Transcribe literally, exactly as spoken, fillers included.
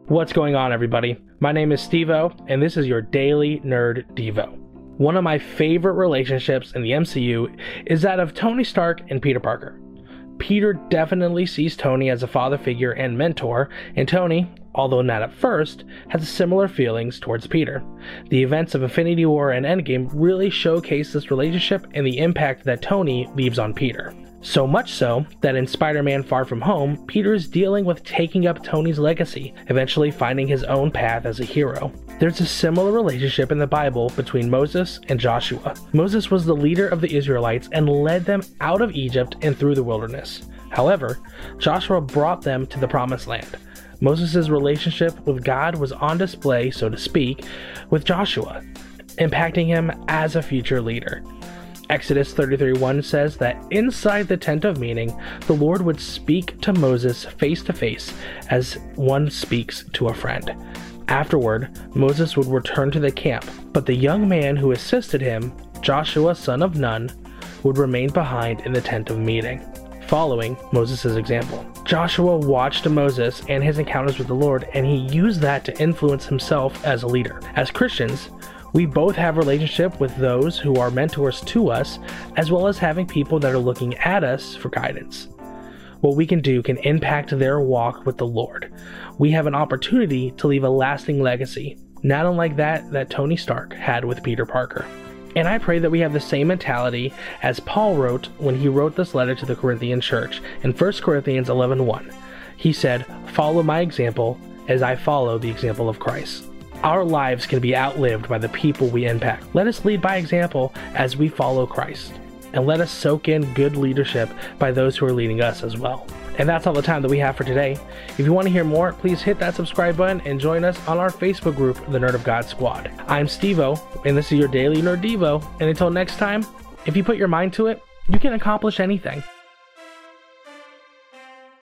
What's going on, everybody? My name is Steve-O, and this is your Daily Nerd Devo. One of my favorite relationships in the M C U is that of Tony Stark and Peter Parker. Peter definitely sees Tony as a father figure and mentor, and Tony, although not at first, has similar feelings towards Peter. The events of Infinity War and Endgame really showcase this relationship and the impact that Tony leaves on Peter. So much so that in Spider-Man Far From Home, Peter is dealing with taking up Tony's legacy, eventually finding his own path as a hero. There's a similar relationship in the Bible between Moses and Joshua. Moses was the leader of the Israelites and led them out of Egypt and through the wilderness. However, Joshua brought them to the Promised Land. Moses' relationship with God was on display, so to speak, with Joshua, impacting him as a future leader. Exodus thirty-three one says that inside the tent of meeting, the Lord would speak to Moses face to face as one speaks to a friend. Afterward, Moses would return to the camp, but the young man who assisted him, Joshua son of Nun, would remain behind in the tent of meeting, following Moses' example. Joshua watched Moses and his encounters with the Lord, and he used that to influence himself as a leader. As Christians, we both have a relationship with those who are mentors to us, as well as having people that are looking at us for guidance. What we can do can impact their walk with the Lord. We have an opportunity to leave a lasting legacy, not unlike that that Tony Stark had with Peter Parker. And I pray that we have the same mentality as Paul wrote when he wrote this letter to the Corinthian church in First Corinthians eleven one. He said, "Follow my example as I follow the example of Christ." Our lives can be outlived by the people we impact. Let us lead by example as we follow Christ. And let us soak in good leadership by those who are leading us as well. And that's all the time that we have for today. If you want to hear more, please hit that subscribe button and join us on our Facebook group, the Nerd of God Squad. I'm Steve-O, and this is your Daily Nerd Devo. And until next time, if you put your mind to it, you can accomplish anything.